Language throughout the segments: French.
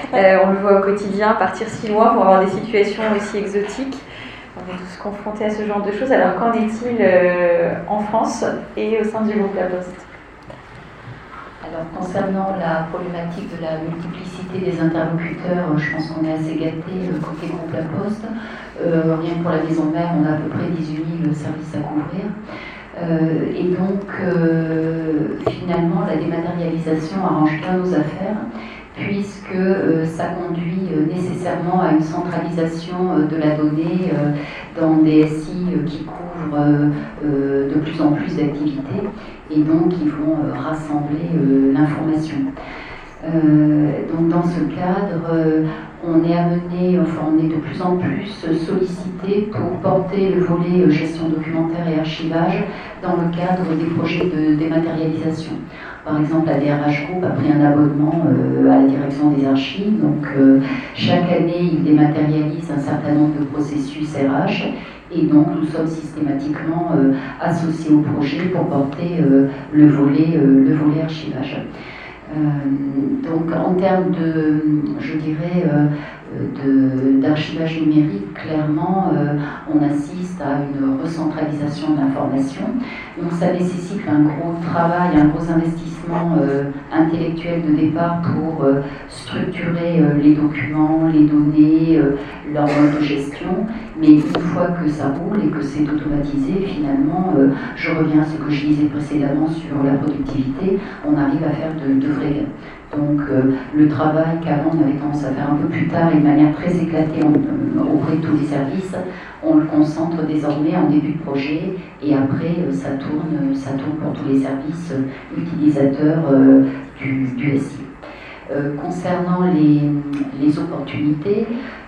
On le voit au quotidien, partir si loin pour avoir des situations aussi exotiques. On est tous confrontés à ce genre de choses. Alors qu'en est-il en France et au sein du groupe La Poste? Alors, concernant la problématique de la multiplicité des interlocuteurs, je pense qu'on est assez gâté côté groupe La Poste. Rien que pour la maison mère, on a à peu près 18 000 services à couvrir. Et donc, finalement, la dématérialisation arrange bien nos affaires, puisque ça conduit nécessairement à une centralisation de la donnée dans des SI qui couvrent de plus en plus d'activités, et donc qui vont rassembler l'information. Donc dans ce cadre, on est amené, enfin on est de plus en plus sollicité pour porter le volet gestion documentaire et archivage dans le cadre des projets de dématérialisation. Par exemple, la DRH Group a pris un abonnement à la direction des archives, donc chaque année il dématérialise un certain nombre de processus RH. Et donc, nous sommes systématiquement associés au projet pour porter le volet archivage. Donc, en termes de, je dirais, d'archivage numérique, clairement, on assiste à une recentralisation de l'information. Donc, ça nécessite un gros travail, un gros investissement intellectuel de départ pour structurer les documents, les données, leur mode de gestion. Mais une fois que ça roule et que c'est automatisé, finalement, je reviens à ce que je disais précédemment sur la productivité, on arrive à faire de vrais gains. Donc le travail qu'avant on avait tendance à faire un peu plus tard et de manière très éclatée auprès de tous les services, on le concentre désormais en début de projet et après ça tourne pour tous les services utilisateurs du SI. Concernant les opportunités,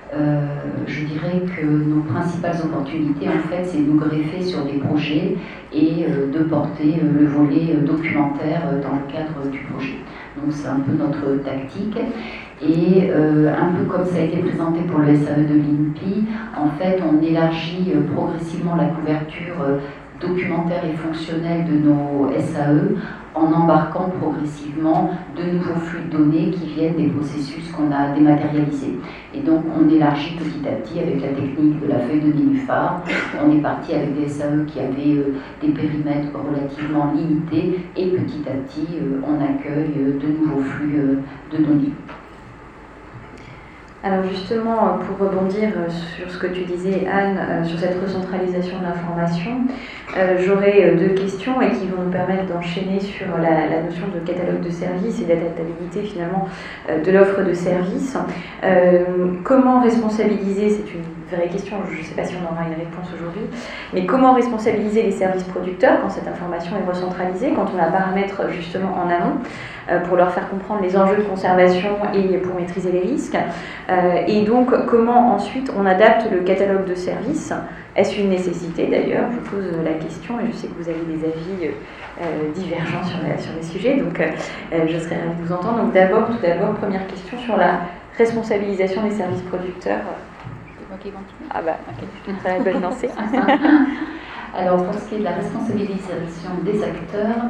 je dirais que nos principales opportunités, en fait, c'est de nous greffer sur des projets et de porter le volet documentaire dans le cadre du projet. Donc c'est un peu notre tactique. Et un peu comme ça a été présenté pour le SAE de l'INPI, en fait, on élargit progressivement la couverture documentaire et fonctionnelle de nos SAE en embarquant progressivement de nouveaux flux de données qui viennent des processus qu'on a dématérialisés. Et donc on élargit petit à petit avec la technique de la feuille de nénuphar. On est parti avec des SAE qui avaient des périmètres relativement limités et petit à petit on accueille de nouveaux flux de données. Alors justement, pour rebondir sur ce que tu disais, Anne, sur cette recentralisation de l'information, j'aurais deux questions et qui vont nous permettre d'enchaîner sur la notion de catalogue de services et d'adaptabilité finalement de l'offre de services. Comment responsabiliser, c'est une vraie question, je ne sais pas si on aura une réponse aujourd'hui, mais comment responsabiliser les services producteurs quand cette information est recentralisée, quand on la paramètre justement en amont, pour leur faire comprendre les enjeux de conservation et pour maîtriser les risques. Et donc, comment ensuite on adapte le catalogue de services? Est-ce une nécessité d'ailleurs? Je pose la question et je sais que vous avez des avis divergents sur les sujets, donc je serais ravie de vous entendre. Donc tout d'abord, première question sur la responsabilisation des services producteurs. C'est moi qui continue. Ah bah, ok, très bonne lancée. Alors, pour ce qui est de la responsabilisation des acteurs,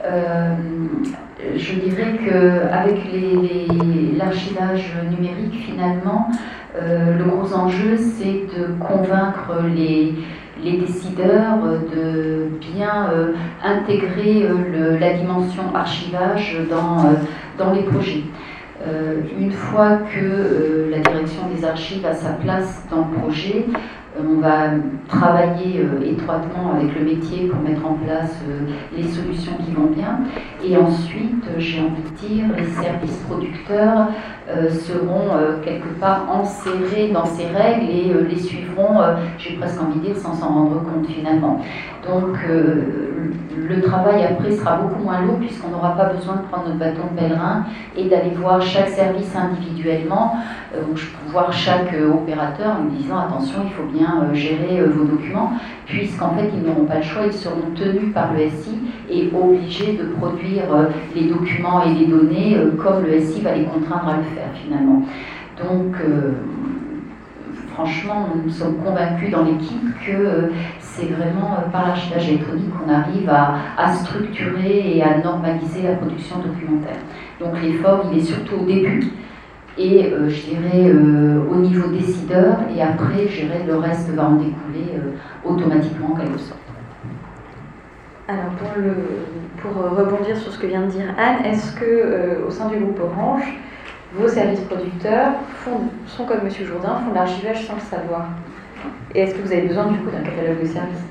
je dirais qu'avec l'archivage numérique, finalement, le gros enjeu, c'est de convaincre les décideurs de bien intégrer la dimension archivage dans les projets. Une fois que la direction des archives a sa place dans le projet, on va travailler étroitement avec le métier pour mettre en place les solutions qui vont bien. Et ensuite, j'ai envie de dire, les services producteurs seront quelque part enserrés dans ces règles et les suivront, j'ai presque envie de dire, sans s'en rendre compte finalement. Donc le travail après sera beaucoup moins lourd puisqu'on n'aura pas besoin de prendre notre bâton de pèlerin et d'aller voir chaque service individuellement, voir chaque opérateur en lui disant attention, il faut bien gérer vos documents, puisqu'en fait ils n'auront pas le choix, ils seront tenus par le SI et obligés de produire les documents et les données comme le SI va les contraindre à le faire finalement. Donc franchement, nous sommes convaincus dans l'équipe que c'est vraiment par l'archivage électronique qu'on arrive à structurer et à normaliser la production documentaire. Donc l'effort, il est surtout au début, Et je dirais au niveau décideur, et après, je dirais le reste va en découler automatiquement en quelque sorte. Alors pour rebondir sur ce que vient de dire Anne, est-ce que au sein du groupe Orange, vos services producteurs sont comme Monsieur Jourdain, font de l'archivage sans le savoir? Et est-ce que vous avez besoin du coup d'un catalogue de services?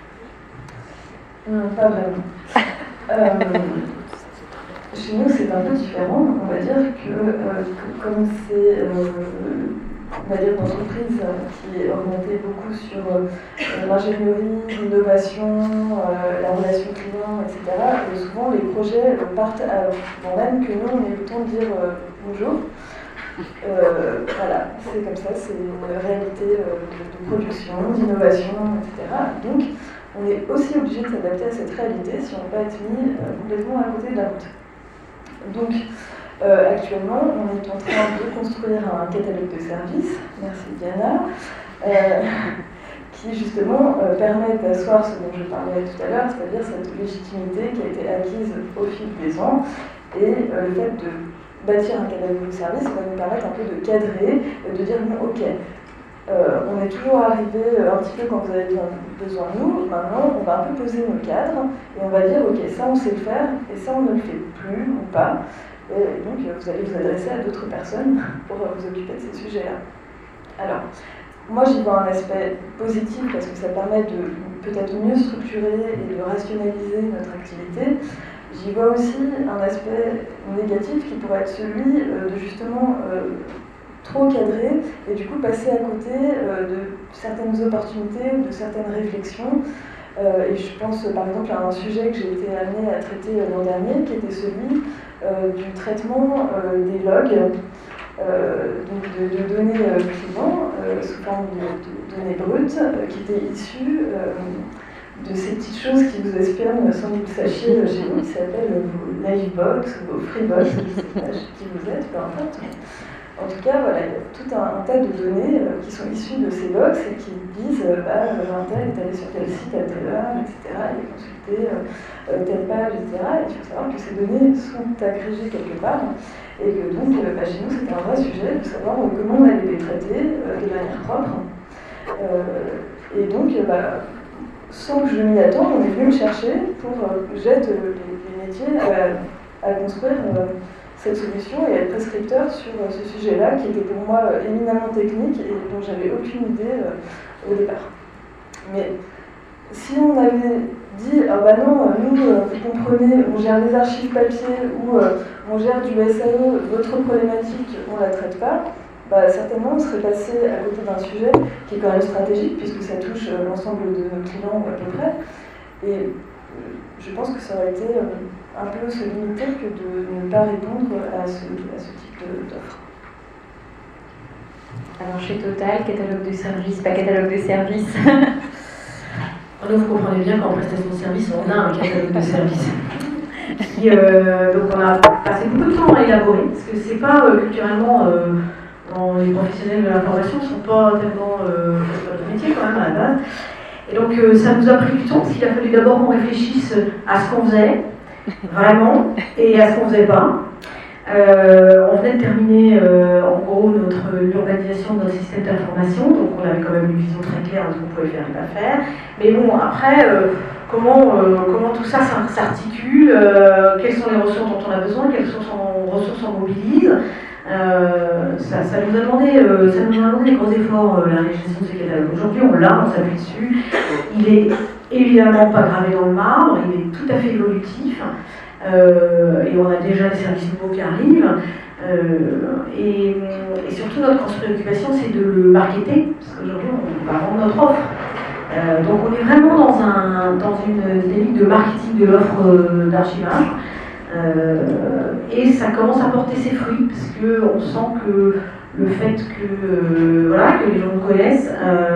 Pas vraiment. Chez nous, c'est un peu différent. On va dire que comme c'est on va dire une entreprise qui est orientée beaucoup sur l'ingénierie, l'innovation, la relation client, etc. Et souvent, les projets partent avant même que nous, on ait le temps de dire bonjour. Voilà, c'est comme ça, c'est une réalité de production, d'innovation, etc. Donc, on est aussi obligé de s'adapter à cette réalité si on ne veut pas être mis complètement à côté de la route. Donc, actuellement, on est en train de construire un catalogue de services, merci Diana, qui justement permet d'asseoir ce dont je parlais tout à l'heure, c'est-à-dire cette légitimité qui a été acquise au fil des ans, et le fait de bâtir un catalogue de services va nous permettre un peu de cadrer, de dire bon, ok, on est toujours arrivé un petit peu quand vous avez besoin de nous, maintenant on va un peu poser nos cadres et on va dire ok, ça on sait le faire et ça on ne le fait plus ou pas. Et donc vous allez vous adresser à d'autres personnes pour vous occuper de ces sujets-là. Alors, moi j'y vois un aspect positif parce que ça permet de peut-être mieux structurer et de rationaliser notre activité. J'y vois aussi un aspect négatif qui pourrait être celui de justement trop cadrer et du coup passer à côté de certaines opportunités ou de certaines réflexions. Et je pense par exemple à un sujet que j'ai été amenée à traiter l'an dernier, qui était celui du traitement des logs, donc de données clients sous forme de données brutes, qui étaient issues de ces petites choses qui vous espionnent sans que vous le sachiez chez vous, qui s'appellent vos Livebox ou vos Freebox, qui vous êtes, peu importe. En tout cas, voilà, il y a tout un tas de données qui sont issues de ces logs et qui disent un tel est allé sur tel site à telle heure, etc. Il a consulté telle page, etc. Et il faut savoir que ces données sont agrégées quelque part et que donc chez nous c'était un vrai sujet de savoir comment on allait les traiter de manière propre. Et donc, sans que je m'y attende, on est venu me chercher pour que j'aide les métiers à construire cette solution et être prescripteur sur ce sujet-là, qui était pour moi éminemment technique et dont j'avais aucune idée au départ. Mais si on avait dit, ah bah non, nous, vous comprenez, on gère les archives papier ou on gère du SAE, votre problématique, on ne la traite pas, bah, certainement on serait passé à côté d'un sujet qui est quand même stratégique, puisque ça touche l'ensemble de nos clients à peu près. Et je pense que ça aurait été un peu se limiter que de ne pas répondre à ce type d'offre. Alors chez Total, catalogue de services, pas catalogue de services. Alors vous comprenez bien qu'en prestation de service, on a un catalogue de services. Donc on a passé beaucoup de temps à élaborer, parce que c'est pas culturellement, les professionnels de l'information ne sont pas tellement de métier quand même à la base. Et donc ça nous a pris du temps, parce qu'il a fallu d'abord qu'on réfléchisse à ce qu'on faisait, vraiment, et à ce qu'on faisait pas. On venait de terminer en gros notre urbanisation de notre système d'information, donc on avait quand même une vision très claire de ce qu'on pouvait faire et pas faire. Mais bon, après, comment tout ça s'articule, quelles sont les ressources dont on a besoin, quelles ressources on mobilise. Ça nous a demandé des gros efforts, la réalisation de ce catalogue. Aujourd'hui, on l'a, on s'appuie dessus. Il est évidemment pas gravé dans le marbre, il est tout à fait évolutif. Et on a déjà des services nouveaux qui arrivent. Et surtout, notre grosse préoccupation, c'est de le marketer, parce qu'aujourd'hui, on va vendre notre offre. Donc, on est vraiment dans une dynamique de marketing de l'offre d'archivage. Et ça commence à porter ses fruits, parce qu'on sent que le fait que les gens nous connaissent,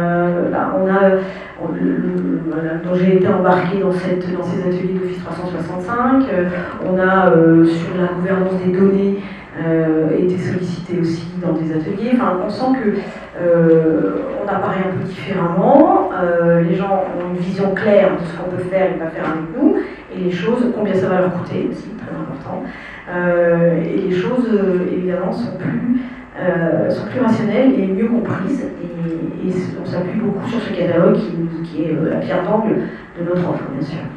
dont j'ai été embarquée dans ces ateliers d'Office 365, on a sur la gouvernance des données été sollicité aussi dans des ateliers. Enfin, on sent que on apparaît un peu différemment, les gens ont une vision claire de ce qu'on peut faire et pas faire avec nous, et les choses, combien ça va leur coûter aussi, très important, et les choses évidemment sont plus sont plus rationnelles et mieux comprises. Et on s'appuie beaucoup sur ce catalogue qui est la pierre d'angle de notre offre, bien sûr.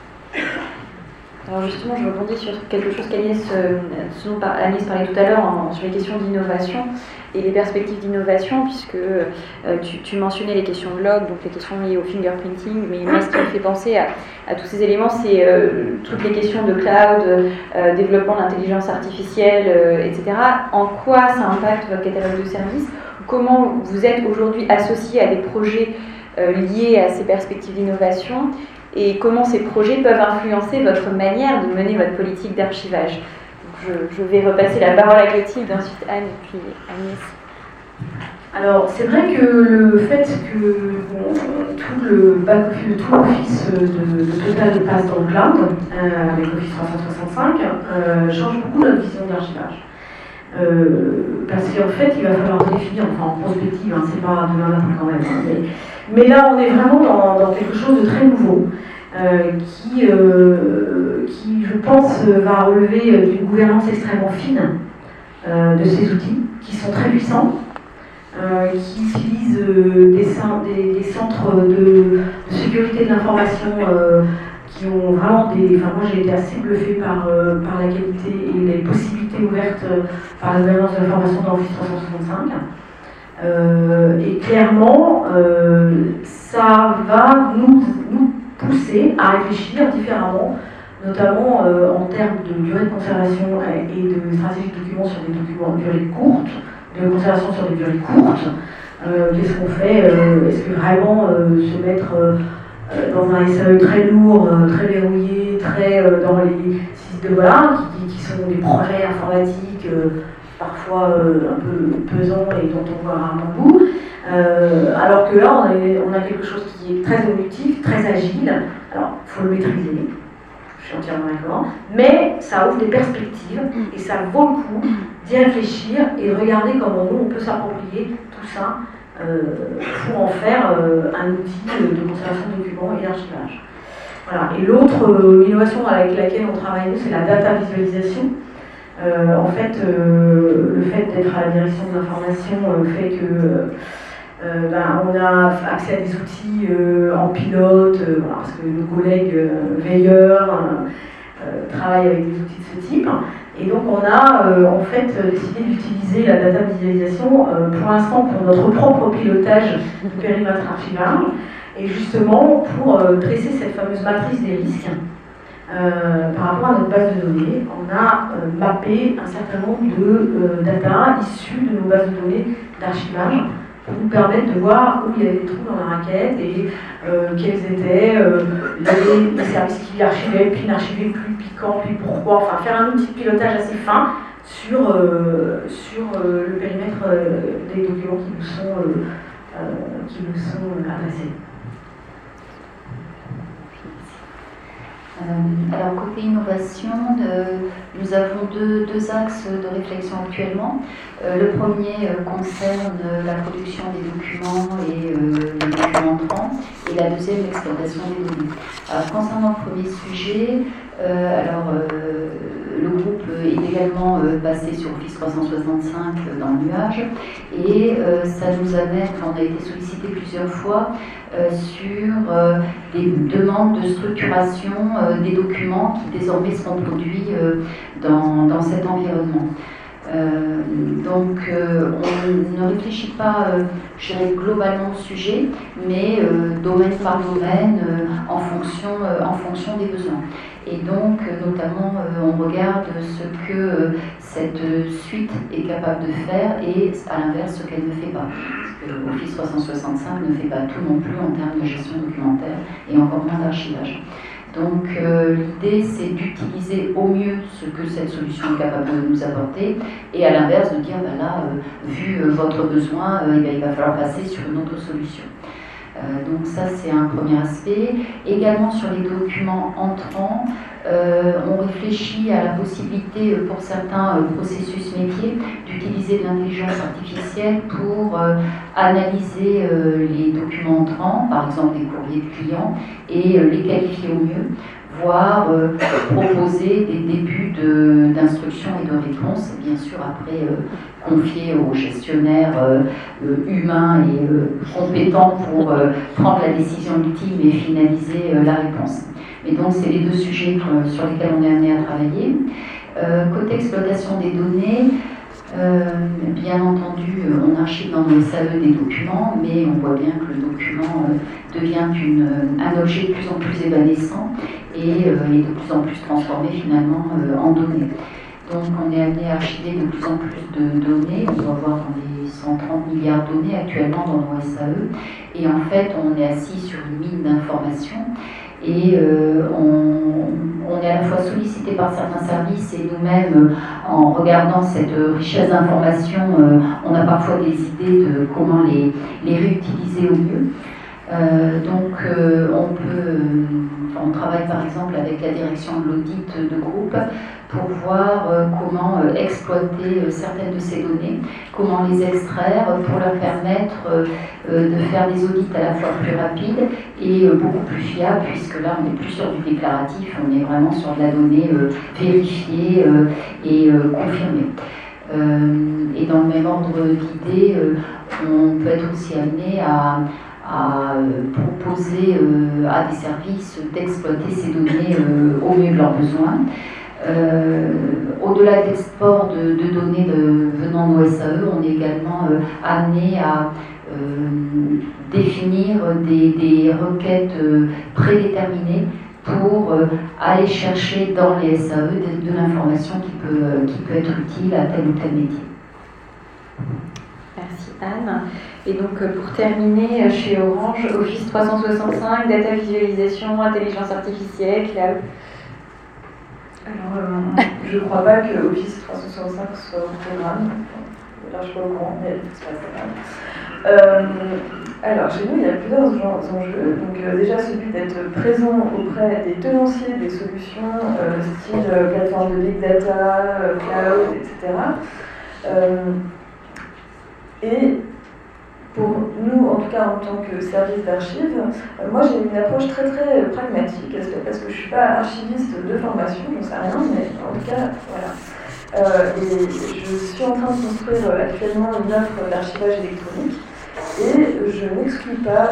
Alors justement, je rebondis sur quelque chose ce dont Agnès parlait tout à l'heure sur les questions d'innovation et les perspectives d'innovation, puisque tu mentionnais les questions de log, donc les questions liées au fingerprinting, mais moi ce qui me fait penser à tous ces éléments, c'est toutes les questions de cloud, développement de l'intelligence artificielle, etc. En quoi ça impacte votre catalogue de services? Comment vous êtes aujourd'hui associé à des projets liés à ces perspectives d'innovation? Et comment ces projets peuvent influencer votre manière de mener votre politique d'archivage. Je vais repasser la parole à Clotilde, ensuite Anne et puis Agnès. Alors, c'est vrai que le fait que tout le back-office, tout l'office de Total passe dans le cloud, avec Office 365, change beaucoup notre vision d'archivage. Parce qu'en fait, il va falloir définir, enfin en prospective, c'est pas demain matin quand même, mais là on est vraiment dans quelque chose de très nouveau, qui je pense va relever d'une gouvernance extrêmement fine de ces outils, qui sont très puissants, qui utilisent des centres de sécurité de l'information qui ont vraiment moi j'ai été assez bluffée par la qualité et les possibilités ouvertes par la gouvernance de l'information dans Office 365. Et clairement, ça va nous pousser à réfléchir différemment, notamment en termes de durée de conservation et de stratégie de documents sur des documents de durée courte, de conservation sur des durées courtes. Qu'est-ce qu'on fait? Est-ce que vraiment se mettre dans un SAE très lourd, très verrouillé, très dans les sites de qui sont des projets informatiques parfois un peu pesants et dont on voit rarement le bout, alors que là on a quelque chose qui est très évolutif, très agile. Alors il faut le maîtriser, je suis entièrement d'accord, mais ça ouvre des perspectives et ça vaut le coup d'y réfléchir et de regarder comment nous on peut s'approprier tout ça pour en faire un outil de conservation de documents et d'archivage. Voilà. Et l'autre innovation avec laquelle on travaille, c'est la data visualisation. En fait, le fait d'être à la direction de l'information fait que on a accès à des outils en pilote, parce que nos collègues veilleurs travaillent avec des outils de ce type. Et donc on a en fait décidé d'utiliser la data visualisation pour l'instant pour notre propre pilotage du périmètre archivage et justement pour dresser cette fameuse matrice des risques par rapport à notre base de données. On a mappé un certain nombre de data issues de nos bases de données d'archivage pour nous permettre de voir où il y avait des trous dans la raquette et quels étaient les services qui archivaient, puis n'archivaient plus, puis quand, puis pourquoi. Enfin, faire un outil de pilotage assez fin sur le périmètre des documents qui nous sont adressés. Alors côté innovation, nous avons deux axes de réflexion actuellement. Le premier concerne la production des documents et les documents entrants, et la deuxième l'exploitation des données. Alors concernant le premier sujet, le groupe est également passé sur Office 365 dans le nuage, et ça nous amène, on a été sollicité plusieurs fois sur des demandes de structuration des documents qui désormais seront produits dans cet environnement. Donc on ne réfléchit pas, je dirais, globalement au sujet, mais domaine par domaine, en fonction des besoins. Et donc, notamment, on regarde ce que cette suite est capable de faire et, à l'inverse, ce qu'elle ne fait pas. Parce que Office 365 ne fait pas tout non plus en termes de gestion documentaire et encore moins d'archivage. Donc, l'idée, c'est d'utiliser au mieux ce que cette solution est capable de nous apporter et, à l'inverse, de dire, vu votre besoin, il va falloir passer sur une autre solution. Donc ça, c'est un premier aspect. Également sur les documents entrants, on réfléchit à la possibilité pour certains processus métiers d'utiliser de l'intelligence artificielle pour analyser les documents entrants, par exemple les courriers de clients, et les qualifier au mieux, voire proposer des débuts d'instruction et de réponse, bien sûr après confier aux gestionnaires humains et compétents pour prendre la décision ultime et finaliser la réponse. Mais donc c'est les deux sujets sur lesquels on est amené à travailler. Côté exploitation des données, bien entendu, on archive dans nos SAE des documents, mais on voit bien que le document devient un objet de plus en plus évanescent et de plus en plus transformé finalement en données. Donc on est amené à archiver de plus en plus de données, on doit voir dans les 130 milliards de données actuellement dans nos SAE, et en fait on est assis sur une mine d'informations. Et on est à la fois sollicité par certains services et nous-mêmes, en regardant cette richesse d'informations, on a parfois des idées de comment les réutiliser au mieux. On travaille par exemple avec la direction de l'audit de groupe pour voir comment exploiter certaines de ces données, comment les extraire pour leur permettre de faire des audits à la fois plus rapides et beaucoup plus fiables, puisque là on n'est plus sur du déclaratif, on est vraiment sur de la donnée vérifiée et confirmée. Et dans le même ordre d'idée, on peut être aussi amené à proposer à des services d'exploiter ces données au mieux de leurs besoins. Au-delà de l'export de données venant de nos SAE, on est également amené à définir des requêtes prédéterminées pour aller chercher dans les SAE de l'information qui peut être utile à tel ou tel métier. Merci Anne. Et donc pour terminer, chez Orange, Office 365, data visualisation, intelligence artificielle, cloud. Alors, je ne crois pas que Office 365 soit au programme. Là, je suis pas au courant, mais c'est pas grave. Alors, chez nous, il y a plusieurs enjeux. Donc, déjà, celui d'être présent auprès des tenanciers des solutions, style plateforme de big data, cloud, etc. Et pour nous, en tout cas en tant que service d'archives, moi j'ai une approche très très pragmatique, parce que je ne suis pas archiviste de formation, j'en sais rien, mais en tout cas, voilà. Et je suis en train de construire actuellement une offre d'archivage électronique, et je n'exclus pas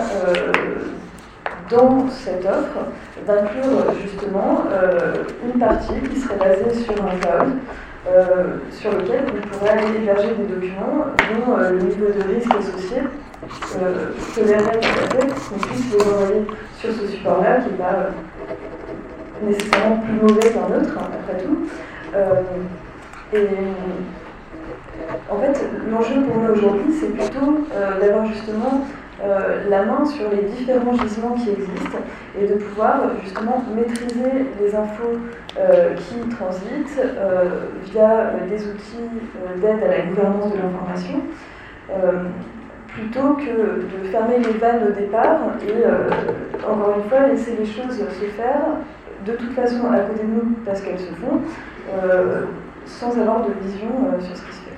dans cette offre d'inclure justement une partie qui serait basée sur un cloud, sur lequel vous pourrez aller héberger des documents dont le niveau de risque associé tolérerait tout à fait qu'on puisse les envoyer sur ce support-là, qui n'est pas nécessairement plus mauvais qu'un autre, hein, après tout. Et en fait, l'enjeu pour nous aujourd'hui, c'est plutôt d'avoir justement la main sur les différents gisements qui existent et de pouvoir justement maîtriser les infos qui transitent via des outils d'aide à la gouvernance de l'information, plutôt que de fermer les vannes au départ et encore une fois laisser les choses se faire de toute façon à côté de nous parce qu'elles se font sans avoir de vision sur ce qui se fait.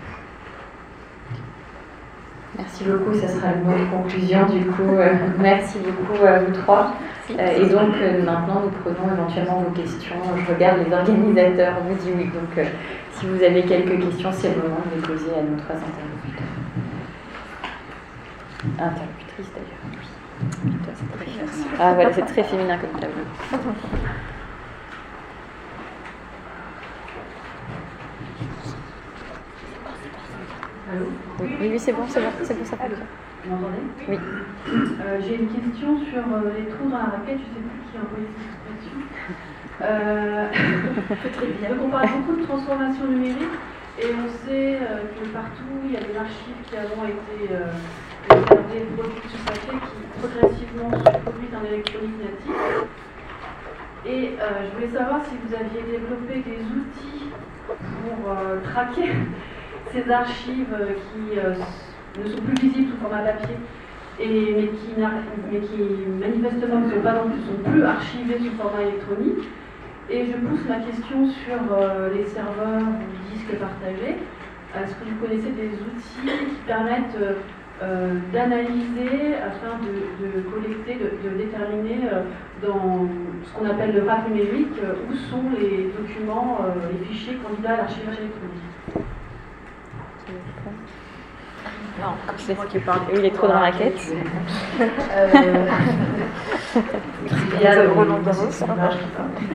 Merci beaucoup, ça sera le mot de conclusion du coup. Merci beaucoup à vous trois. Et donc maintenant nous prenons éventuellement vos questions. Je regarde les organisateurs, on me dit oui. Donc si vous avez quelques questions, c'est le moment de les poser à nos trois interlocuteurs. Interlocutrices d'ailleurs. Oui. C'est très féminin. Ah voilà, c'est très féminin comme tableau. Allô ? Oui, c'est bon, ça fait. Vous m'entendez ? Oui. J'ai une question sur les trous dans la raquette, je ne sais plus qui a envoyé cette expression. Très bien. Donc on parle beaucoup de transformation numérique et on sait que partout il y a des archives qui ont été gardées, produites sur papier qui progressivement sont produites en électronique native. Et je voulais savoir si vous aviez développé des outils pour traquer ces archives qui ne sont plus visibles sous format papier, mais qui manifestement ne sont plus archivées sous format électronique. Et je pousse ma question sur les serveurs ou disques partagés. Est-ce que vous connaissez des outils qui permettent d'analyser afin de collecter, de déterminer dans ce qu'on appelle le RAP numérique où sont les documents, les fichiers candidats à l'archivage électronique. Non, c'est ce qui parle. Il est trop dans la quête. Il y a Roland Garros.